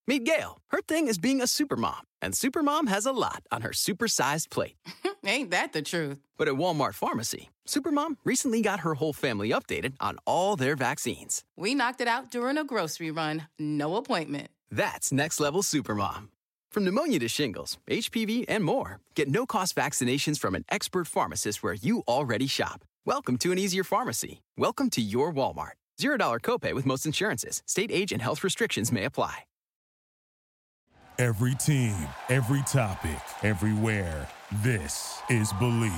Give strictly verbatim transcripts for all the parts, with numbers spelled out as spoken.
Meet Gail. Her thing is being a supermom, and supermom has a lot on her supersized plate. Ain't that the truth? But at Walmart Pharmacy, supermom recently got her whole family updated on all their vaccines. We knocked it out during a grocery run. No appointment. That's next level supermom. From pneumonia to shingles, H P V, and more, get no-cost vaccinations from an expert pharmacist where you already shop. Welcome to an easier pharmacy. Welcome to your Walmart. Zero dollar copay with most insurances. State age and health restrictions may apply. Every team, every topic, everywhere. This is Believe.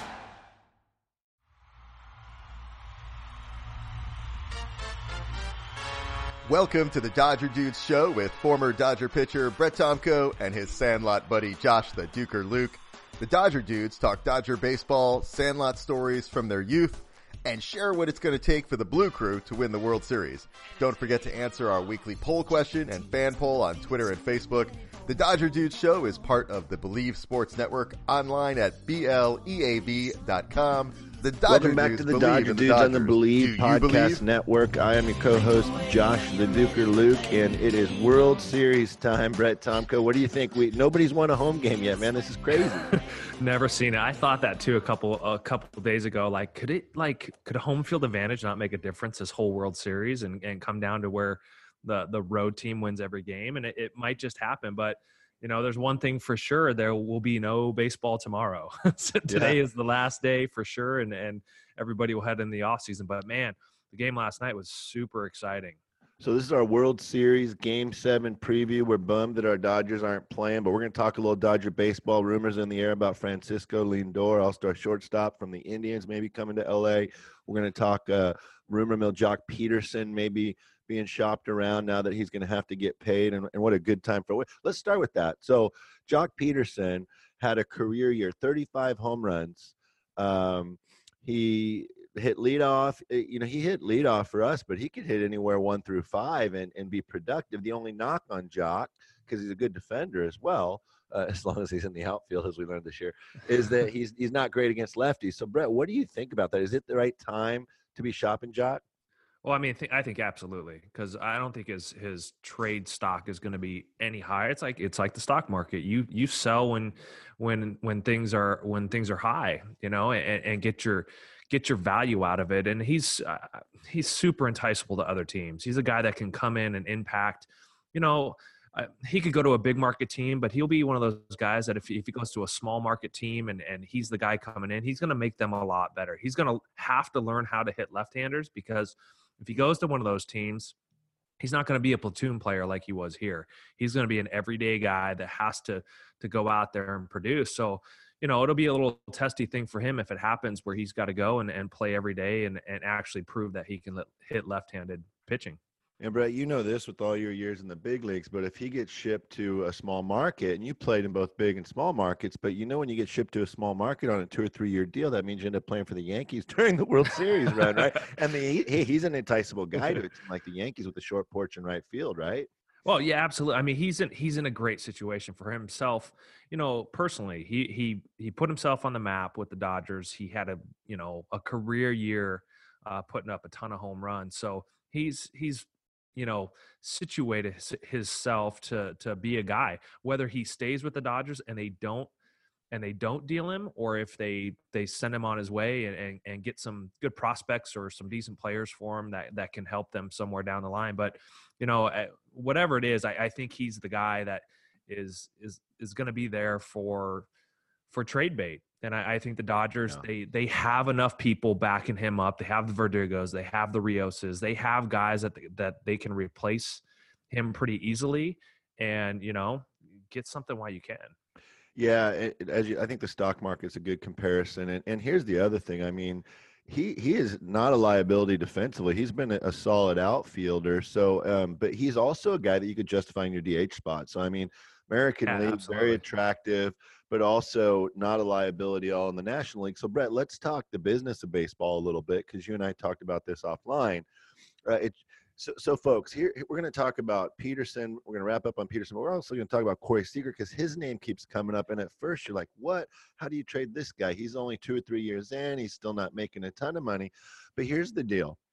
Welcome to the Dodger Dudes show with former Dodger pitcher Brett Tomko and his Sandlot buddy Josh the Duker Luke. The Dodger Dudes talk Dodger baseball, Sandlot stories from their youth, and share what it's going to take for the Blue Crew to win the World Series. Don't forget to answer our weekly poll question and fan poll on Twitter and Facebook. The Dodger Dudes show is part of the Believe Sports Network, online at B L E A V dot com. The Dodger Welcome back Dudes to the believe Dodger in Dudes the on the Dodgers. Believe Do you Podcast believe? Network. I am your co-host, Josh the Duker Luke, and it is World Series time. Brett Tomko, what do you think? We Nobody's won a home game yet, man. This is crazy. Never seen it. I thought that too a couple a couple days ago. Like, could it like could a home field advantage not make a difference this whole World Series and, and come down to where the the road team wins every game? And it, it might just happen, but you know, there's one thing for sure: there will be no baseball tomorrow. So today Yeah. is the last day for sure, and and everybody will head in the off season. But man, the game last night was super exciting. So this is our World Series Game seven preview. We're bummed that our Dodgers aren't playing, but we're going to talk a little Dodger baseball. Rumors in the air about Francisco Lindor, all-star shortstop from the Indians, maybe coming to L A. We're going to talk uh, rumor mill Jock Peterson maybe being shopped around now that he's going to have to get paid, and, and what a good time for it. Let's start with that. So Jock Peterson had a career year, thirty-five home runs. Um, he hit leadoff. You know, he hit leadoff for us, but he could hit anywhere one through five and, and be productive. The only knock on Jock, because he's a good defender as well, uh, as long as he's in the outfield, as we learned this year, is that he's he's not great against lefties. So, Brett, what do you think about that? Is it the right time to be shopping Jock? Well, I mean, th- I think absolutely, because I don't think his his trade stock is going to be any higher. It's like it's like the stock market. You you sell when when when things are when things are high, you know, and, and get your get your value out of it. And he's uh, he's super enticable to other teams. He's a guy that can come in and impact. You know, uh, he could go to a big market team, but he'll be one of those guys that if he, if he goes to a small market team and and he's the guy coming in, he's going to make them a lot better. He's going to have to learn how to hit left-handers, because if he goes to one of those teams, he's not going to be a platoon player like he was here. He's going to be an everyday guy that has to to go out there and produce. So, you know, it'll be a little testy thing for him if it happens where he's got to go and, and play every day and, and actually prove that he can let, hit left-handed pitching. And Brett, you know this with all your years in the big leagues, but if he gets shipped to a small market, and you played in both big and small markets, but you know when you get shipped to a small market on a two or three year deal, that means you end up playing for the Yankees during the World Series run, right? And the, he, he's an enticable guy to a team like the Yankees with a short porch in right field, right? Well, yeah, absolutely. I mean, he's in he's in a great situation for himself. You know, personally, he he he put himself on the map with the Dodgers. He had a you know a career year, uh, putting up a ton of home runs. So he's he's you know, situated himself to to be a guy, whether he stays with the Dodgers and they don't and they don't deal him, or if they they send him on his way and, and, and get some good prospects or some decent players for him that, that can help them somewhere down the line. But, you know, whatever it is, I, I think he's the guy that is is is going to be there for for trade bait. And I, I think the Dodgers, yeah. they they have enough people backing him up. They have the Verdigos, they have the Rioses, they have guys that that they can replace him pretty easily, and you know, get something while you can. Yeah, it, as you, I think the stock market's a good comparison. And and here's the other thing. I mean, he he is not a liability defensively. He's been a, a solid outfielder. So, um, but he's also a guy that you could justify in your D H spot. So, I mean, American yeah, League, absolutely. very attractive, but also not a liability all in the National League. So, Brett, let's talk the business of baseball a little bit, because you and I talked about this offline. Uh, it, so, so, folks, here we're going to talk about Peterson. We're going to wrap up on Peterson, but we're also going to talk about Corey Seager, because his name keeps coming up. And at first, you're like, what? How do you trade this guy? He's only two or three years in. He's still not making a ton of money. But here's the deal.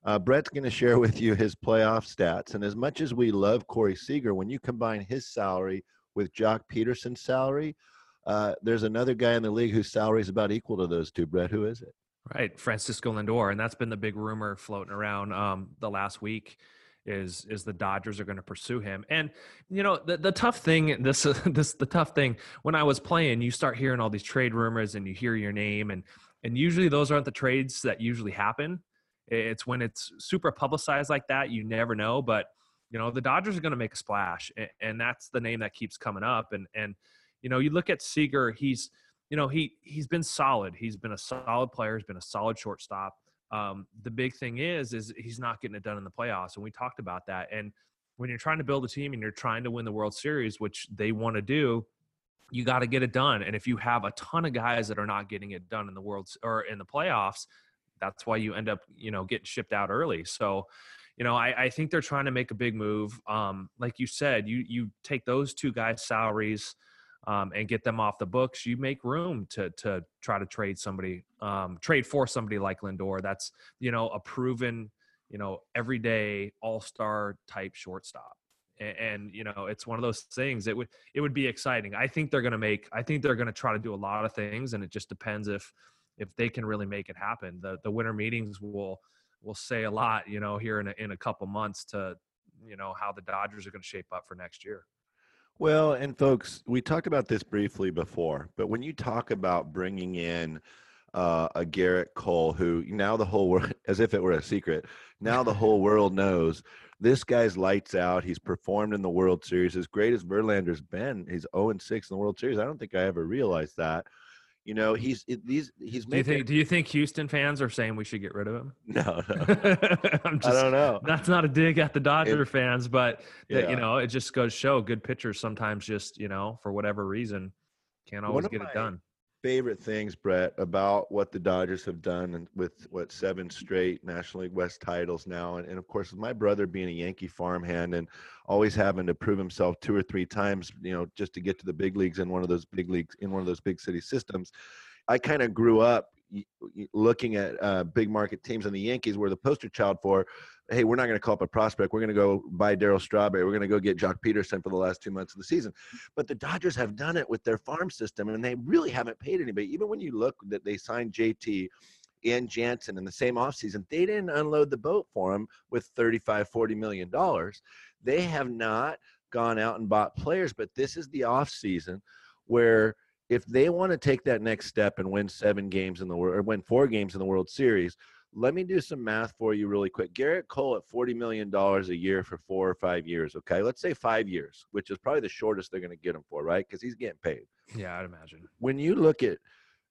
Uh, Brett's going to share with you his playoff stats. And as much as we love Corey Seager, when you combine his salary with Jock Peterson's salary, uh, there's another guy in the league whose salary is about equal to those two. Brett, who is it? Right, Francisco Lindor, and that's been the big rumor floating around um, the last week. Is is the Dodgers are going to pursue him? And you know the the tough thing, this this the tough thing. When I was playing, you start hearing all these trade rumors, and you hear your name, and and usually those aren't the trades that usually happen. It's when it's super publicized like that, you never know. But you know the Dodgers are going to make a splash, and, and that's the name that keeps coming up. And and you know you look at Seager, he's you know he he's been solid. He's been a solid player. He's been a solid shortstop. Um, the big thing is, is he's not getting it done in the playoffs. And we talked about that. And when you're trying to build a team and you're trying to win the World Series, which they want to do, you got to get it done. And if you have a ton of guys that are not getting it done in the world or in the playoffs, that's why you end up, you know, getting shipped out early. So, you know, I, I think they're trying to make a big move. Um, like you said, you, you take those two guys' salaries, Um, and get them off the books, you make room to to try to trade somebody, um, trade for somebody like Lindor. That's, you know, a proven, you know, everyday all-star type shortstop. And, and, you know, it's one of those things. It would it would be exciting. I think they're going to make. I think they're going to try to do a lot of things, and it just depends if if they can really make it happen. The the winter meetings will will say a lot, you know, here in a, in a couple months to, you know, how the Dodgers are going to shape up for next year. Well, and folks, we talked about this briefly before, but when you talk about bringing in uh, a Garrett Cole, who now the whole world, as if it were a secret, now the whole world knows this guy's lights out. He's performed in the World Series. As great as Verlander's been, he's oh and six in the World Series. I don't think I ever realized that. You know, he's it, these he's do you making. think do you think Houston fans are saying we should get rid of him? No, no. I'm just, I don't know. That's not a dig at the Dodger it, fans, but that, yeah. you know, it just goes to show good pitchers sometimes just, you know, for whatever reason, can't always get it done. Favorite things, Brett, about what the Dodgers have done and with what seven straight National League West titles now, and, and of course with my brother being a Yankee farmhand and always having to prove himself two or three times, you know, just to get to the big leagues in one of those big leagues in one of those big city systems. I kind of grew up looking at uh, big market teams, and the Yankees were the poster child for, hey, we're not going to call up a prospect. We're going to go buy Darryl Strawberry. We're going to go get Jock Peterson for the last two months of the season. But the Dodgers have done it with their farm system, and they really haven't paid anybody. Even when you look that they signed J T and Jansen in the same offseason, they didn't unload the boat for him with thirty-five, forty million dollars. They have not gone out and bought players, but this is the offseason where if they want to take that next step and win seven games in the world or win four games in the World Series, let me do some math for you really quick. Garrett Cole at forty million dollars a year for four or five years. Okay. Let's say five years, which is probably the shortest they're going to get him for, right? Because he's getting paid. Yeah, I'd imagine. When you look at,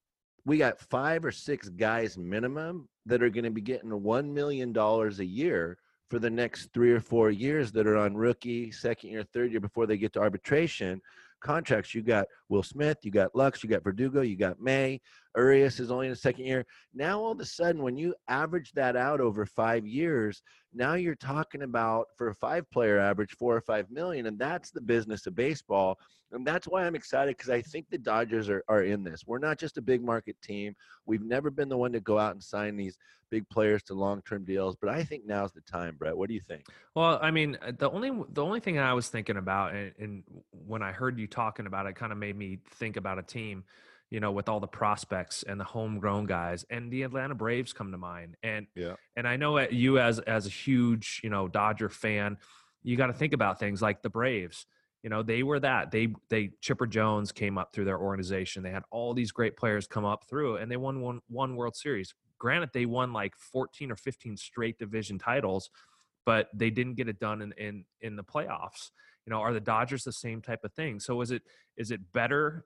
we got five or six guys minimum that are going to be getting one million dollars a year for the next three or four years that are on rookie, second year, third year before they get to arbitration contracts. You got Will Smith, you got Lux, you got Verdugo, you got May. Urias is only in his second year. Now, all of a sudden, when you average that out over five years, now you're talking about, for a five-player average, four or five million, and that's the business of baseball. And that's why I'm excited, because I think the Dodgers are, are in this. We're not just a big market team. We've never been the one to go out and sign these big players to long-term deals, but I think now's the time, Brett. What do you think? Well, I mean, the only the only thing I was thinking about, and, and when I heard you talking about it, kind of made me think about a team, you know, with all the prospects and the homegrown guys, and the Atlanta Braves come to mind. And yeah, and I know at you as as a huge, you know, Dodger fan, you got to think about things like the Braves. You know, they were that. They they Chipper Jones came up through their organization. They had all these great players come up through, and they won one one World Series. Granted, they won like fourteen or fifteen straight division titles, but they didn't get it done in in, in the playoffs. You know, are the Dodgers the same type of thing? So is it is it better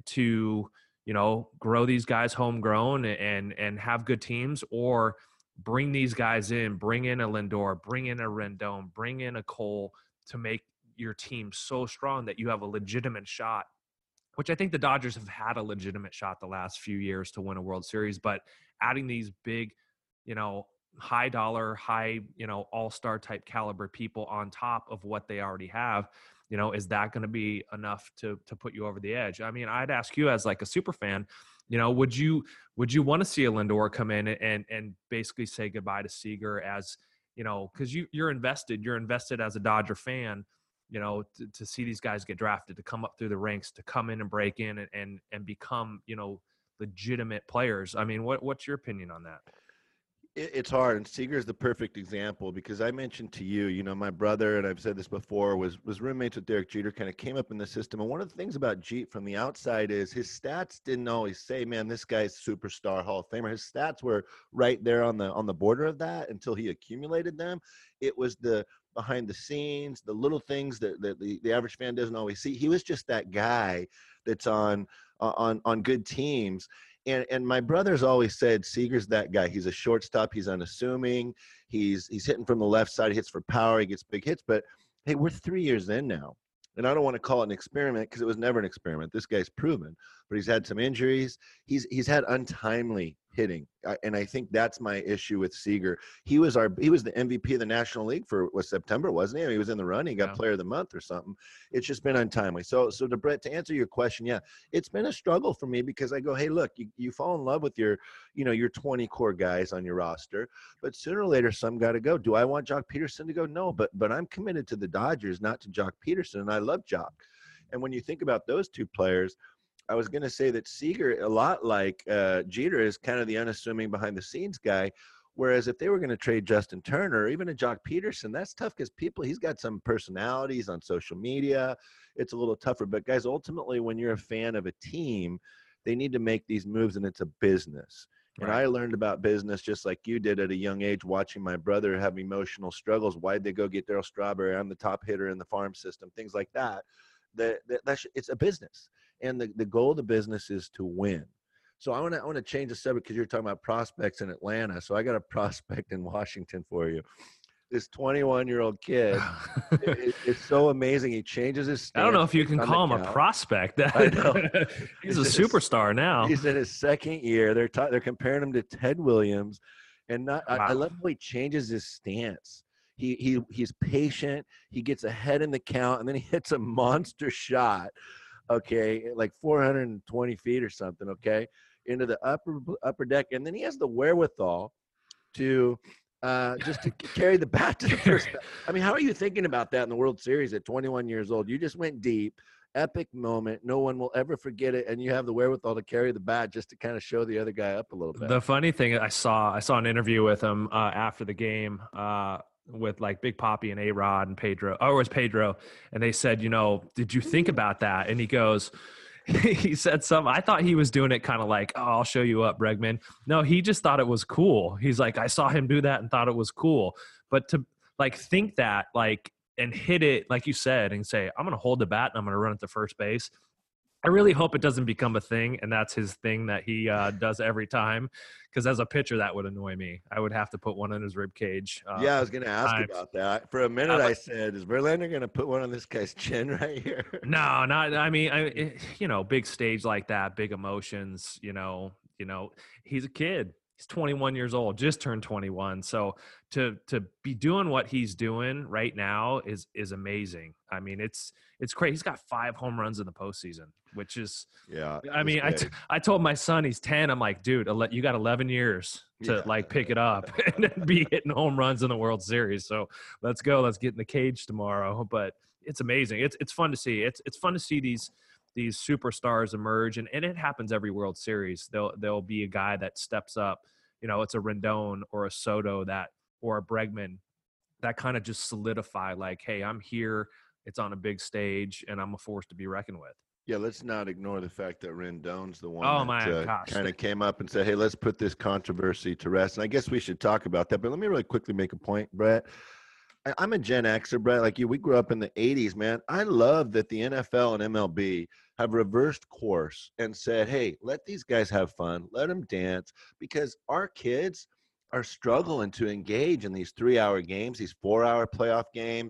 to, you know, grow these guys homegrown and and have good teams, or bring these guys in, bring in a Lindor, bring in a Rendon, bring in a Cole to make your team so strong that you have a legitimate shot, which I think the Dodgers have had a legitimate shot the last few years to win a World Series, but adding these big, you know, high dollar, high, you know, all-star type caliber people on top of what they already have, you know, is that going to be enough to to put you over the edge? I mean, I'd ask you as like a super fan, You know, would you would you want to see a Lindor come in and and basically say goodbye to Seager as, you know, because you you're invested, you're invested as a Dodger fan, you know, to, to see these guys get drafted, to come up through the ranks, to come in and break in and and, and become, you know, legitimate players. I mean, what what's your opinion on that? It's hard, and Seager is the perfect example because I mentioned to you, you know, my brother, and I've said this before, was was roommates with Derek Jeter, kind of came up in the system. And one of the things about Jeet from the outside is his stats didn't always say, man, this guy's superstar Hall of Famer. His stats were right there on the on the border of that until he accumulated them. It was the behind the scenes, the little things that, that the, the average fan doesn't always see. He was just that guy that's on on on good teams. And and my brother's always said Seager's that guy. He's a shortstop. He's unassuming. He's he's hitting from the left side. He hits for power. He gets big hits. But hey, we're three years in now, and I don't want to call it an experiment because it was never an experiment. This guy's proven, but he's had some injuries. He's he's had untimely hitting, I, and I think that's my issue with Seager. He was our he was the M V P of the National League for was September, wasn't he? I mean, he was in the run. He got yeah. Player of the Month or something. It's just been untimely. So so to Brett, to answer your question, yeah, it's been a struggle for me because I go, hey, look, you, you fall in love with your you know your twenty core guys on your roster, but sooner or later some got to go. Do I want Jock Peterson to go? No, but but I'm committed to the Dodgers, not to Jock Peterson, and I love Jock. And when you think about those two players, I was going to say that Seager, a lot like uh, Jeter, is kind of the unassuming behind-the-scenes guy, whereas if they were going to trade Justin Turner or even a Jock Peterson, that's tough because people, he's got some personalities on social media. It's a little tougher. But, guys, ultimately, when you're a fan of a team, they need to make these moves, and it's a business. And right. I learned about business just like you did at a young age, watching my brother have emotional struggles. Why'd they go get Darryl Strawberry? I'm the top hitter in the farm system, things like that. That, that that's, it's a business. And the, the goal of the business is to win. So I want to I want to change the subject because you're talking about prospects in Atlanta. So I got a prospect in Washington for you. This twenty-one-year-old kid, it, it's so amazing. He changes his stance. I don't know if you can call him a prospect. I know. He's, he's a superstar his, now. He's in his second year. They're ta- they're comparing him to Ted Williams, and not. Wow. I, I love how he changes his stance. He he he's patient. He gets ahead in the count, and then he hits a monster shot. Okay, like four hundred twenty feet or something. Okay, into the upper upper deck, and then he has the wherewithal to uh, just to carry the bat to the first. I mean, how are you thinking about that in the World Series at twenty-one years old? You just went deep, epic moment. No one will ever forget it, and you have the wherewithal to carry the bat just to kind of show the other guy up a little bit. The funny thing, I saw I saw an interview with him uh, after the game. Uh, with like Big Papi and A-Rod and Pedro, or it was Pedro. And they said, you know, did you think about that? And he goes, he said something. I thought he was doing it kind of like, oh, I'll show you up, Bregman. No, he just thought it was cool. He's like, I saw him do that and thought it was cool. But to like think that like, and hit it, like you said, and say, I'm going to hold the bat and I'm going to run it to first base. I really hope it doesn't become a thing, and that's his thing that he uh, does every time. Because as a pitcher, that would annoy me. I would have to put one in his rib cage. Uh, yeah, I was going to ask times. about that. For a minute, uh, I said, "Is Verlander going to put one on this guy's chin right here?" No, not. I mean, I, it, you know, big stage like that, big emotions. You know, you know, he's a kid. He's twenty-one years old, just turned twenty-one. So to to be doing what he's doing right now is is amazing. I mean, it's it's crazy. He's got five home runs in the postseason, which is yeah. I mean, I, t- I told my son he's ten. I'm like, dude, you got eleven years to yeah. like pick it up and then be hitting home runs in the World Series. So let's go. Let's get in the cage tomorrow. But it's amazing. It's it's fun to see. It's it's fun to see these. these superstars emerge, and, and it happens every World Series. There'll, there'll be a guy that steps up, you know, it's a Rendon or a Soto that, or a Bregman that kind of just solidify like, hey, I'm here. It's on a big stage and I'm a force to be reckoned with. Yeah, let's not ignore the fact that Rendon's the one oh, that my uh, gosh. kind of came up and said, hey, let's put this controversy to rest. And I guess we should talk about that. But let me really quickly make a point, Brett. I, I'm a Gen Xer, Brett, like you. We grew up in the eighties, man. I love that the N F L and M L B have reversed course and said, hey, let these guys have fun. Let them dance, because our kids are struggling to engage in these three-hour games, these four-hour playoff games.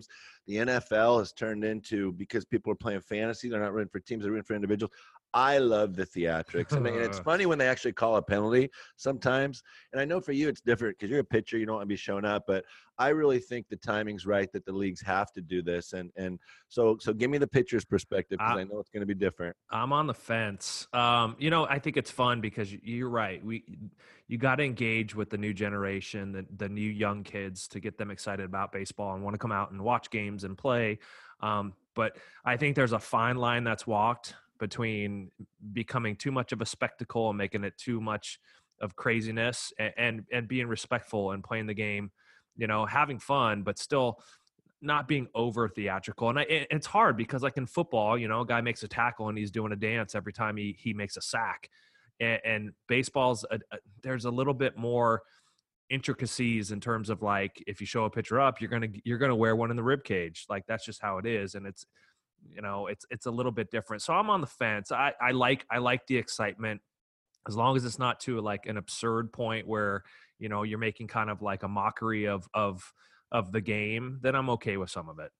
the N F L has turned into, because people are playing fantasy, they're not rooting for teams, they're rooting for individuals. I love the theatrics. And, and it's funny when they actually call a penalty sometimes. And I know for you it's different because you're a pitcher, you don't want to be showing up. But I really think the timing's right that the leagues have to do this. And and so so give me the pitcher's perspective, because I know it's going to be different. I'm on the fence. Um, you know, I think it's fun because you're right. We you got to engage with the new generation, the, the new young kids, to get them excited about baseball and want to come out and watch games and play. Um, but I think there's a fine line that's walked between becoming too much of a spectacle and making it too much of craziness, and, and, and being respectful and playing the game, you know, having fun, but still not being over theatrical. And I, it, it's hard because, like in football, you know, a guy makes a tackle and he's doing a dance every time he, he makes a sack. And, and baseball's, a, a, there's a little bit more intricacies in terms of, like, if you show a pitcher up, you're going to, you're going to wear one in the rib cage. Like, that's just how it is. And it's, you know, it's, it's a little bit different. So I'm on the fence. I, I like, I like the excitement, as long as it's not to like an absurd point where, you know, you're making kind of like a mockery of, of, of the game, then I'm okay with some of it.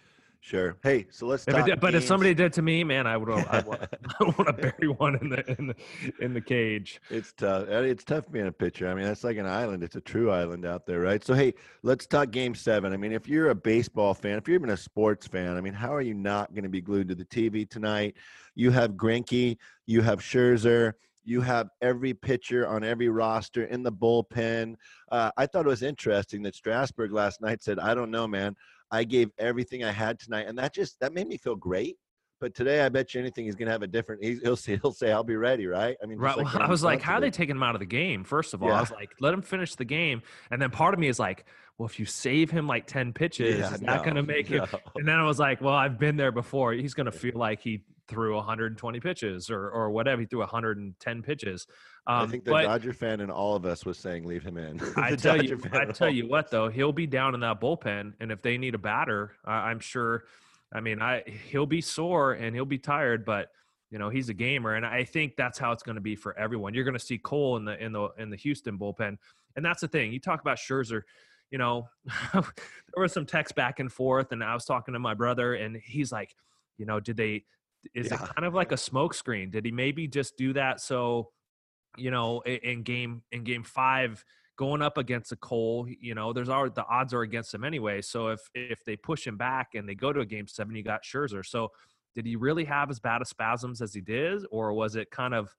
Sure. Hey, so let's if talk it, but games. If somebody did to me, man, I would I want, I want to bury one in the in the in the cage. It's tough. It's tough being a pitcher. I mean, that's like an island. It's a true island out there, right? So hey, let's talk game seven. I mean, if you're a baseball fan, if you're even a sports fan, I mean, how are you not going to be glued to the T V tonight? You have Greinke, you have Scherzer, you have every pitcher on every roster in the bullpen. Uh, I thought it was interesting that Strasburg last night said, I don't know, man. I gave everything I had tonight. And that just, that made me feel great. But today, I bet you anything he's going to have a different, he'll say, he'll say, I'll be ready, right? I mean, right. Like well, I was like, how are they taking him out of the game? First of all, yeah. I was like, let him finish the game. And then part of me is like, well, if you save him like ten pitches, yeah, is that no, going to make no. him? And then I was like, well, I've been there before. He's going to feel like he threw one hundred twenty pitches or or whatever. He threw one hundred ten pitches. Um, I think the but, Dodger fan in all of us was saying leave him in. I tell Dodger you, I tell you what, though, he'll be down in that bullpen, and if they need a batter, I, I'm sure. I mean, I he'll be sore and he'll be tired, but you know he's a gamer, and I think that's how it's going to be for everyone. You're going to see Cole in the in the in the Houston bullpen, and that's the thing. You talk about Scherzer. You know, there was some text back and forth, and I was talking to my brother, and he's like, you know, did they? Is yeah. it kind of like a smoke screen? Did he maybe just do that so, you know, in game in game five, going up against a Cole, you know, there's already the odds are against him anyway. So if if they push him back and they go to a game seven, you got Scherzer. So did he really have as bad of spasms as he did, or was it kind of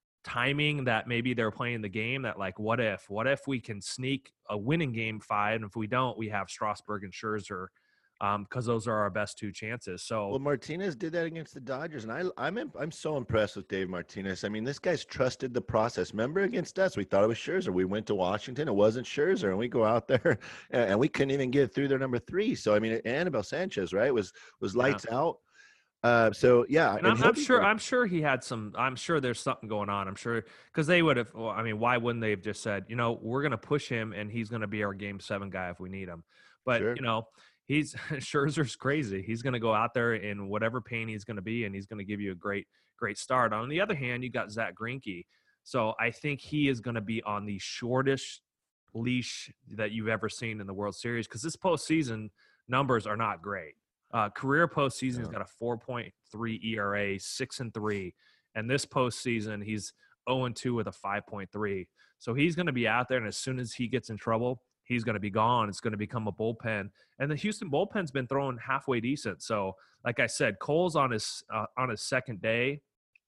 timing that maybe they're playing the game that like, what if, what if we can sneak a winning game five, and if we don't, we have Strasburg and Scherzer. Um, because those are our best two chances. So well, Martinez did that against the Dodgers, and I, I'm in, I'm so impressed with Dave Martinez. I mean, this guy's trusted the process. Remember against us, we thought it was Scherzer. We went to Washington, it wasn't Scherzer, and we go out there, and, and we couldn't even get through their number three. So I mean, Anibal Sanchez, right, was was lights yeah. out. Uh, so yeah, and, and I'm, I'm sure. I'm sure he had some. I'm sure there's something going on. I'm sure because they would have. Well, I mean, why wouldn't they have just said, you know, we're going to push him, and he's going to be our game seven guy if we need him. But sure. you know. He's Scherzer's crazy. He's going to go out there in whatever pain he's going to be, and he's going to give you a great, great start. On the other hand, you got Zach Greinke. So I think he is going to be on the shortest leash that you've ever seen in the World Series, because this postseason numbers are not great. Uh, career postseason, yeah. he's got a four point three E R A, six and three, and this postseason he's oh and two with a five point three. So he's going to be out there, and as soon as he gets in trouble, he's going to be gone. It's going to become a bullpen. And the Houston bullpen's been throwing halfway decent. So, like I said, Cole's on his uh, on his second day.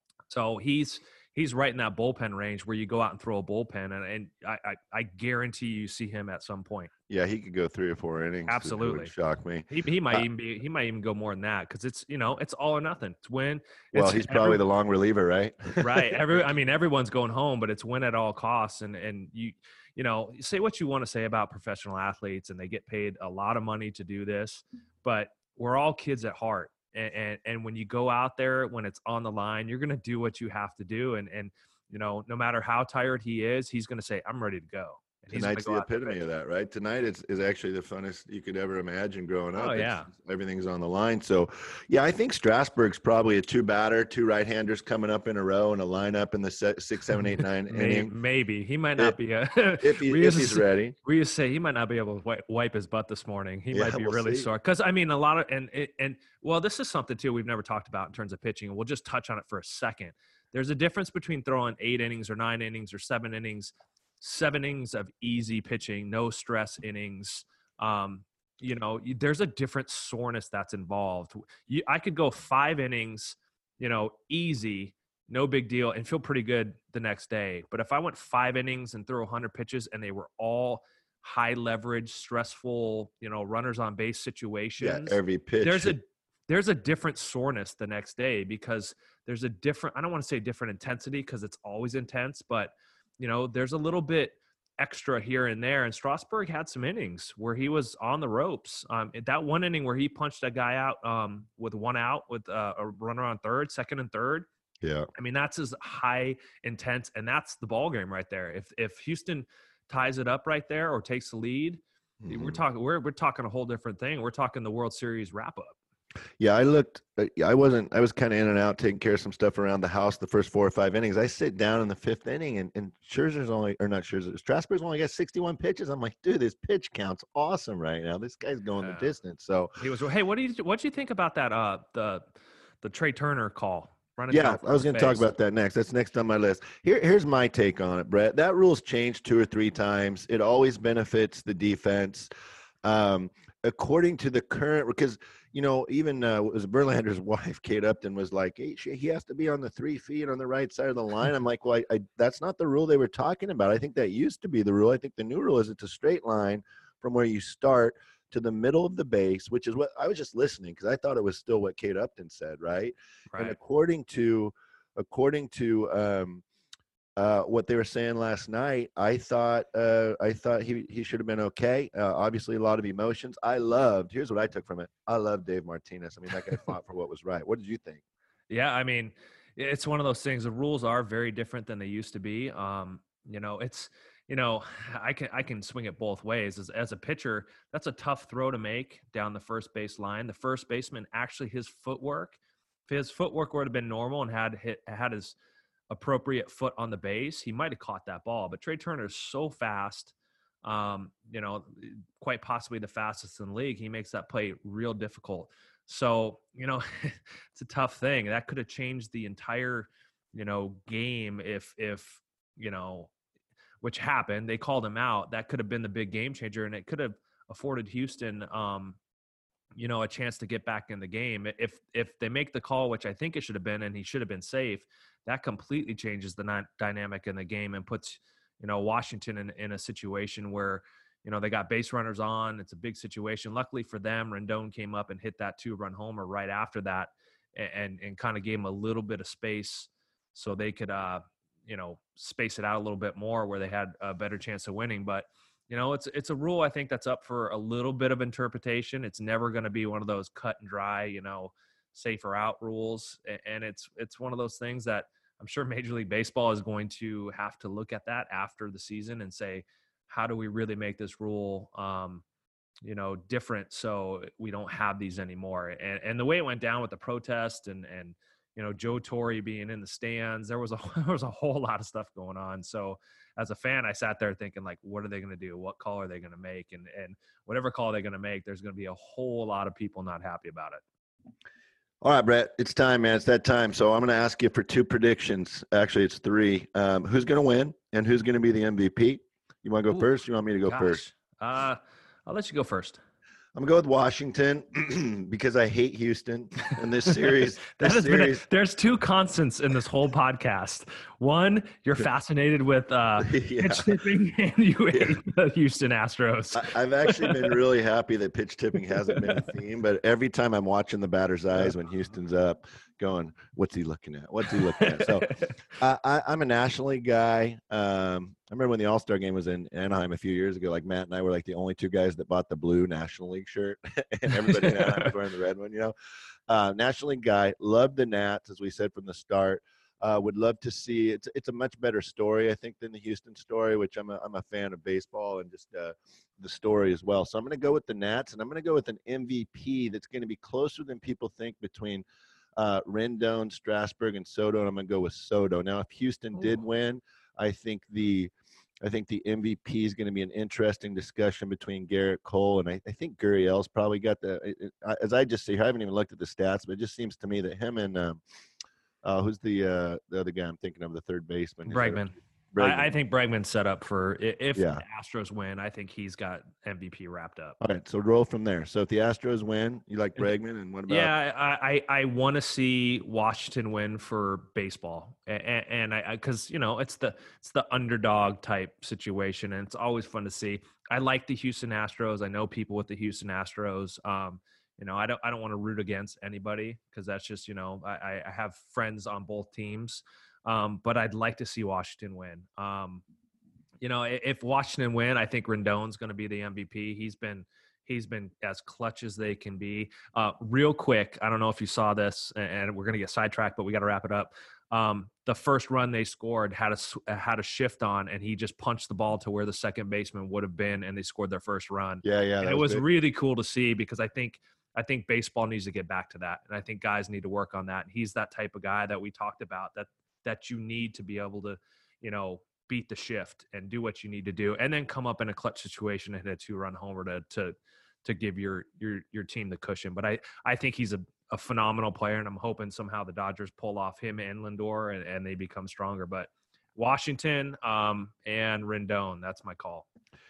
So he's he's right in that bullpen range where you go out and throw a bullpen. And, and I, I, I guarantee you see him at some point. Yeah, he could go three or four innings. Absolutely. It would shock me. He, he might uh, even be he might even go more than that, because it's, you know, it's all or nothing. It's win. Well, it's he's probably every, the long reliever, right? right. Every I mean, everyone's going home, but it's win at all costs. And and you – you know, say what you want to say about professional athletes, and they get paid a lot of money to do this, but we're all kids at heart. And, and, and when you go out there, when it's on the line, you're going to do what you have to do. And, and, you know, no matter how tired he is, he's going to say, I'm ready to go. He's gonna Tonight's go the out there epitome pitch. of that, right? Tonight is, is actually the funnest you could ever imagine growing up. Oh, It's- yeah. everything's on the line. So, yeah, I think Strasburg's probably a two batter, two right-handers coming up in a row and a lineup in the set, six, seven, eight, nine maybe, inning. maybe he might not It- be a. If, he, we if used to he's say- ready. We used to say he might not be able to wipe, wipe his butt this morning. He Yeah, might be we'll really see. sore. Because I mean, a lot of and and well, this is something too we've never talked about in terms of pitching, and we'll just touch on it for a second. There's a difference between throwing eight innings or nine innings or seven innings, seven innings of easy pitching, no stress innings. Um, you know, you- there's a different soreness that's involved. You, I could go five innings, you know, easy, no big deal, and feel pretty good the next day. But if I went five innings and threw one hundred pitches and they were all high leverage, stressful, you know, runners on base Yeah, situations, every pitch. there's a there's a different soreness the next day because there's a different, I don't want to say different intensity because it's always intense, but you know, there's a little bit extra here and there. And Strasburg had some innings where he was on the ropes. Um, that one inning where he punched a guy out um, with one out with uh, a runner on third, second and third. Yeah. I mean, that's as high intense, and that's the ball game right there. If if Houston ties it up right there or takes the lead, Mhm. we're talking we're we're talking a whole different thing. We're talking the World Series wrap up. Yeah, I looked. uh, I wasn't. I was kind of in and out, taking care of some stuff around the house. The first four or five innings, I sit down in the fifth inning, and, and Scherzer's only, or not Scherzer, Strasburg's only got sixty-one pitches. I'm like, dude, this pitch count's awesome right now. This guy's going Yeah. the distance. So He was, hey, what do you what do you think about that? Uh, the the Trey Turner call. Running yeah, down I was first going to talk base. about that next. That's next on my list. Here, here's my take on it, Brett. That rule's changed two or three times. It always benefits the defense. Um, according to the current, because you know, even uh, it was Verlander's wife, Kate Upton, was like, hey, she, he has to be on the three feet on the right side of the line. I'm like, well, I, I, that's not the rule they were talking about. I think that used to be the rule. I think the new rule is it's a straight line from where you start to the middle of the base, which is what I was just listening because I thought it was still what Kate Upton said, right? Right. And according to, according to um, uh, what they were saying last night, I thought uh, I thought he he should have been okay. Uh, obviously, a lot of emotions. I loved. Here's what I took from it. I love Dave Martinez. I mean, that guy fought for what was right. What did you think? Yeah, I mean, it's one of those things. The rules are very different than they used to be. Um, you know, it's you know, I can I can swing it both ways. As as a pitcher, that's a tough throw to make down the first base line. The first baseman, actually, his footwork, if his footwork would have been normal and had hit had his appropriate foot on the base, he might have caught that ball. But Trey Turner is so fast, um, you know, quite possibly the fastest in the league. He makes that play real difficult. So, you know, it's a tough thing. That could have changed the entire, you know, game if, if, you know, which happened. They called him out. That could have been the big game changer, and it could have afforded Houston, um, you know, a chance to get back in the game. If if they make the call, which I think it should have been, and he should have been safe, that completely changes the ni- dynamic in the game and puts, you know, Washington in, in a situation where, you know, they got base runners on. It's a big situation. Luckily for them, Rendon came up and hit that two-run homer right after that, and and, and kind of gave them a little bit of space so they could, uh, you know, space it out a little bit more where they had a better chance of winning. But, you know, it's it's a rule I think that's up for a little bit of interpretation. It's never going to be one of those cut and dry, you know, safer out rules. And it's it's one of those things that I'm sure Major League Baseball is going to have to look at that after the season and say, how do we really make this rule, um, you know, different so we don't have these anymore? And and the way it went down with the protest and and you know, Joe Torre being in the stands, there was a there was a whole lot of stuff going on. So as a fan, I sat there thinking, like, what are they going to do? What call are they going to make? And and whatever call they're going to make, there's going to be a whole lot of people not happy about it. All right, Brett, it's time, man. It's that time. So I'm going to ask you for two predictions. Actually, it's three. Um, who's going to win and who's going to be the M V P? You want to go Ooh, first? You want me to go Gosh. first? Uh, I'll let you go first. I'm going to go with Washington because I hate Houston in this series. that this has been a, series there's two constants in this whole podcast. One, you're fascinated with uh, Yeah. pitch tipping, and you hate the Houston Astros. I, I've actually been really happy that pitch tipping hasn't been a theme, but every time I'm watching the batter's eyes when Houston's up, going, what's he looking at? What's he looking at? So uh, I, I'm a National League guy. Um, I remember when the All-Star game was in Anaheim a few years ago, like Matt and I were like the only two guys that bought the blue National League shirt, and everybody in Anaheim was wearing the red one, you know. Uh, National League guy, loved the Nats, as we said from the start. Uh, would love to see it's it's a much better story, I think, than the Houston story, which I'm a, I'm a fan of baseball and just uh, the story as well. So I'm going to go with the Nats, and I'm going to go with an M V P that's going to be closer than people think between uh, Rendon, Strasburg, and Soto. And I'm going to go with Soto. Now, if Houston Ooh. did win, I think the I think the M V P is going to be an interesting discussion between Garrett Cole and I, I think Gurriel's probably got the. It, it, as I just see, I haven't even looked at the stats, but it just seems to me that him and um, uh, who's the uh, the other guy I'm thinking of, the third baseman, Bregman. Bregman. I, I think Bregman's set up for if yeah. the Astros win. I think he's got M V P wrapped up. All right, so roll from there. So if the Astros win, you like Bregman, and what about? Yeah, I I, I want to see Washington win for baseball, and, and I because you know it's the it's the underdog type situation, and it's always fun to see. I like the Houston Astros. I know people with the Houston Astros. Um, you know, I don't I don't want to root against anybody because that's just you know I I have friends on both teams. Um, but I'd like to see Washington win. Um, you know, if Washington win, I think Rendon's going to be the M V P. He's been he's been as clutch as they can be. Uh, real quick, I don't know if you saw this, and we're going to get sidetracked, but we got to wrap it up. Um, the first run they scored had a had a shift on, and he just punched the ball to where the second baseman would have been, and they scored their first run. Yeah, yeah. And it was, was really cool to see because I think I think baseball needs to get back to that, and I think guys need to work on that. He's that type of guy that we talked about that. that you need to be able to, you know, beat the shift and do what you need to do, and then come up in a clutch situation and hit a two-run homer to to to give your your your team the cushion. But I I think he's a, a phenomenal player, and I'm hoping somehow the Dodgers pull off him and Lindor and, and they become stronger. But Washington um, and Rendon, that's my call.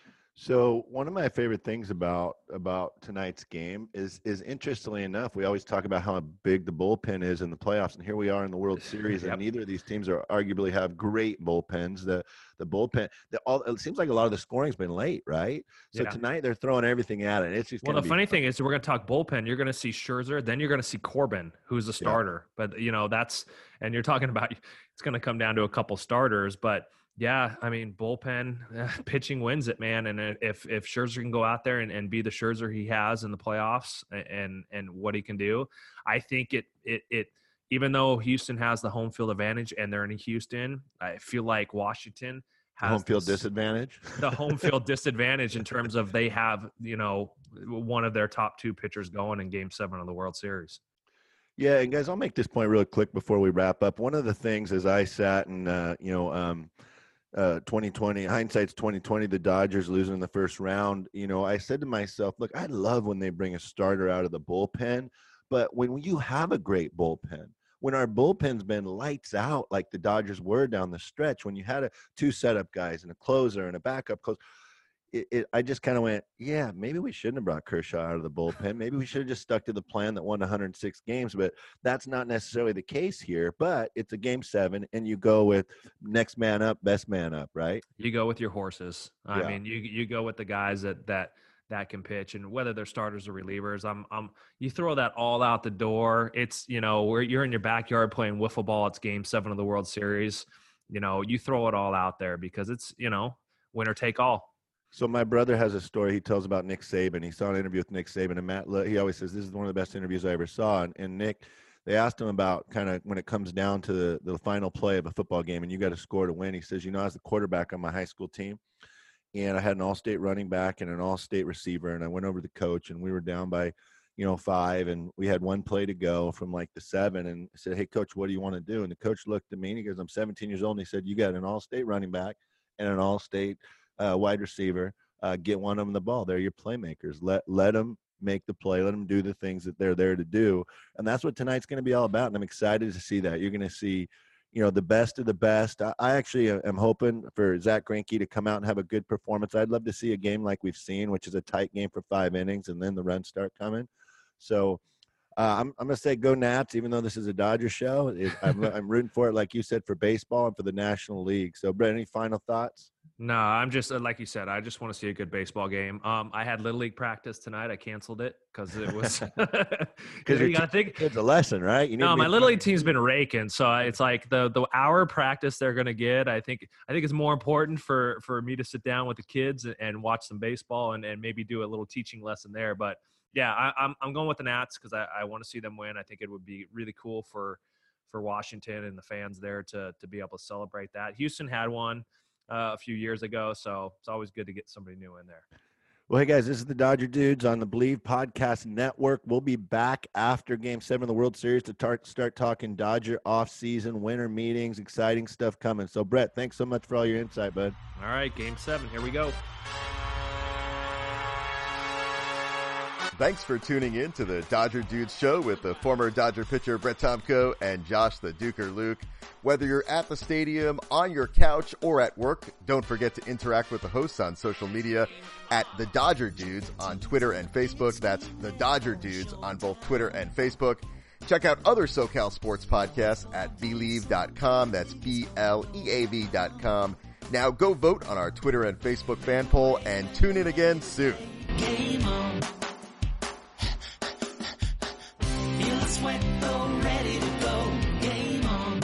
So one of my favorite things about about tonight's game is is interestingly enough, we always talk about how big the bullpen is in the playoffs, and here we are in the World Series, yep. and neither of these teams are arguably have great bullpens. The the bullpen, the, all it seems like a lot of the scoring's been late, right? So yeah. tonight they're throwing everything at it. It's just well, the funny fun. thing is we're going to talk bullpen. You're going to see Scherzer, then you're going to see Corbin, who's a starter. Yeah. But you know that's and you're talking about it's going to come down to a couple starters, but. Yeah, I mean, bullpen uh, pitching wins it, man. And if if Scherzer can go out there and, and be the Scherzer he has in the playoffs and and what he can do, I think it it it even though Houston has the home field advantage and they're in Houston, I feel like Washington has home field this, disadvantage. The home field disadvantage in terms of they have you know one of their top two pitchers going in Game Seven of the World Series. Yeah, and guys, I'll make this point real quick before we wrap up. One of the things as I sat and uh, you know. Um, Uh, twenty twenty hindsight's twenty twenty, the Dodgers losing in the first round. You know, I said to myself, look, I love when they bring a starter out of the bullpen, but when you have a great bullpen, when our bullpen's been lights out like the Dodgers were down the stretch, when you had a two setup guys and a closer and a backup closer, it, it, I just kind of went, yeah, maybe we shouldn't have brought Kershaw out of the bullpen. Maybe we should have just stuck to the plan that won one hundred six games, but that's not necessarily the case here. But it's a game seven, and you go with next man up, best man up, right? You go with your horses. I yeah. mean, you you go with the guys that that that can pitch, and whether they're starters or relievers, I'm I'm you throw that all out the door. It's you know where you're in your backyard playing wiffle ball. It's Game Seven of the World Series. You know, you throw it all out there because it's you know winner take all. So my brother has a story he tells about Nick Saban. He saw an interview with Nick Saban, and Matt, he always says, this is one of the best interviews I ever saw. And, and Nick, they asked him about kind of when it comes down to the, the final play of a football game and you got to score to win. He says, you know, I was the quarterback on my high school team, and I had an all-state running back and an all-state receiver, and I went over to the coach, and we were down by, you know, five, and we had one play to go from like the seven, and I said, hey, coach, what do you want to do? And the coach looked at me, and he goes, I'm seventeen years old, and he said, you got an all-state running back and an all-state uh, wide receiver. Uh, get one of them the ball. They're your playmakers. Let let them make the play. Let them do the things that they're there to do. And that's what tonight's going to be all about. And I'm excited to see that. You're going to see, you know, the best of the best. I, I actually am hoping for Zach Greinke to come out and have a good performance. I'd love to see a game like we've seen, which is a tight game for five innings, and then the runs start coming. So uh, I'm I'm going to say go Nats, even though this is a Dodgers show. It, I'm, I'm rooting for it, like you said, for baseball and for the National League. So, Brett, any final thoughts? No, I'm just like you said. I just want to see a good baseball game. Um, I had Little League practice tonight. I canceled it because it was because you got to think it's a lesson, right? You need no, my Little League team's been raking, so it's like the the hour practice they're gonna get. I think I think it's more important for for me to sit down with the kids and, and watch some baseball and, and maybe do a little teaching lesson there. But yeah, I, I'm I'm going with the Nats because I, I want to see them win. I think it would be really cool for for Washington and the fans there to to be able to celebrate that. Houston had one uh, a few years ago, so it's always good to get somebody new in there. Well, hey, guys, this is the Dodger Dudes on the Believe Podcast Network. We'll be back after Game seven of the World Series to tar- start talking Dodger off-season, winter meetings, exciting stuff coming. So, Brett, thanks so much for all your insight, bud. All right, Game seven. Here we go. Thanks for tuning in to the Dodger Dudes show with the former Dodger pitcher Brett Tomko and Josh the Duker Luke. Whether you're at the stadium, on your couch, or at work, don't forget to interact with the hosts on social media at The Dodger Dudes on Twitter and Facebook. That's The Dodger Dudes on both Twitter and Facebook. Check out other SoCal sports podcasts at Believe dot com. That's B L E A V dot com. Now go vote on our Twitter and Facebook fan poll and tune in again soon. Game on. Feel the sweat though, ready to go. Game on.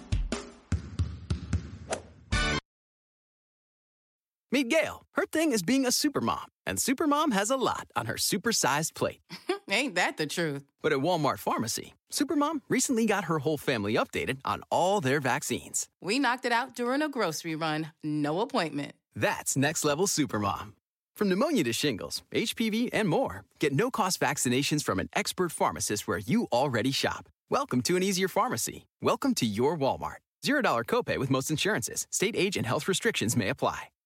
Meet Gail. Her thing is being a supermom, and Supermom has a lot on her supersized plate. Ain't that the truth? But at Walmart Pharmacy, Supermom recently got her whole family updated on all their vaccines. We knocked it out during a grocery run. No appointment. That's next level Supermom. From pneumonia to shingles, H P V, and more, get no-cost vaccinations from an expert pharmacist where you already shop. Welcome to an easier pharmacy. Welcome to your Walmart. Zero dollar copay with most insurances. State, age, and health restrictions may apply.